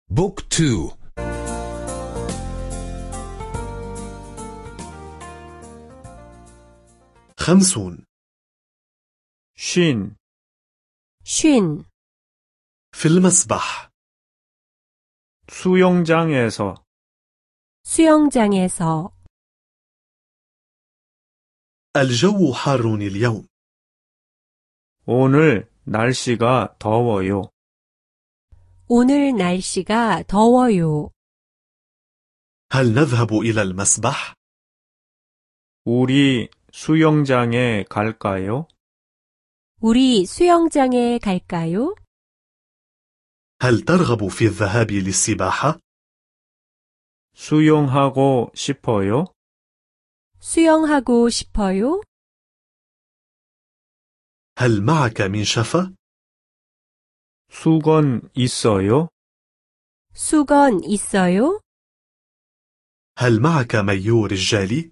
بوك 2. 50. 쉰, في المسبح. 수영장에서, الجو حار اليوم. 오늘 날씨가 더워요. 오늘 날씨가 더워요. هل نذهب إلى المسبح؟ 우리 수영장에 갈까요? 우리 수영장에 갈까요? هل ترغب في الذهاب للسباحة؟ 수영하고 싶어요? 수영하고 싶어요? هل معك منشفة؟ 수건 있어요? 수건 있어요? هل معك مايو رجالي؟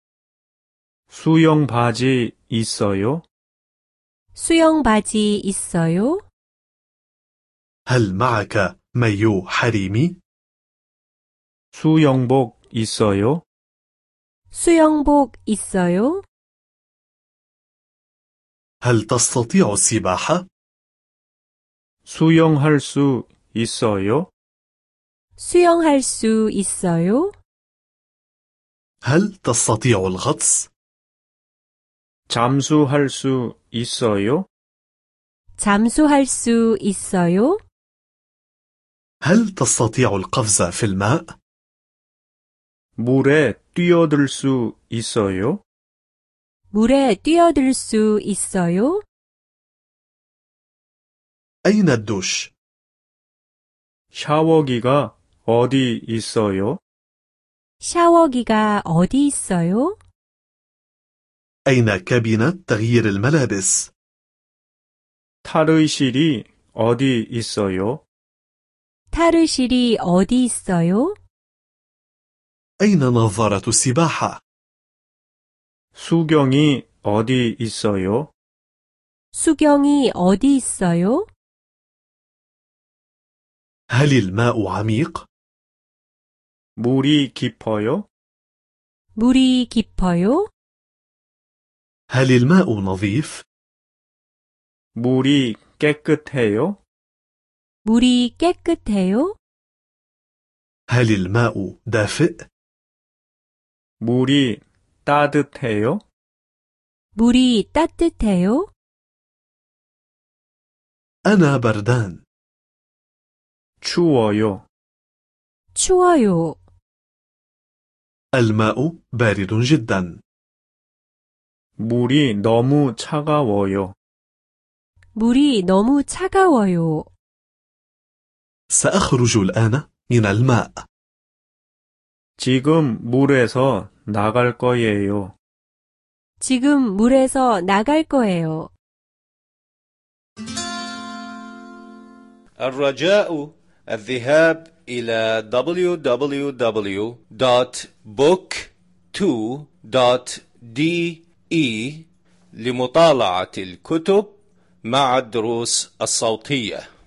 수영 바지 있어요? 수영 바지 있어요? هل معك مايو حريمي؟ 수영복 있어요? 수영복 있어요? هل تستطيع السباحة؟ 수영할 수 있어요? 수영할 수 있어요? هل تستطيع الغطس؟ 잠수할 수 있어요? 잠수할 수 있어요? هل تستطيع القفز في الماء؟ 물에 뛰어들 수 있어요? 물에 뛰어들 수 있어요? أين الدوش؟ 샤워기가 어디 있어요? 샤워기가 어디 있어요? أين كابينة تغيير الملابس؟ 탈의실이 어디 있어요? 탈의실이 어디 있어요? أين نظارة السباحة؟ 수경이 어디 있어요? 수경이 어디 있어요? هل الماء عميق؟ 물이 깊어요? 물이 깊어요? هل الماء نظيف؟ 물이 깨끗해요? 물이 깨끗해요? هل الماء دافئ؟ 물이 따뜻해요? 물이 따뜻해요? أنا بردان. 추워요. 추워요. الماء بارد جدا. 물이 너무 차가워요. 물이 너무 차가워요. سأخرج الآن من الماء. 지금 물에서 나갈 거예요. 지금 물에서 나갈 거예요. الرجاء الذهاب إلى www.book2.de لمطالعة الكتب مع الدروس الصوتية.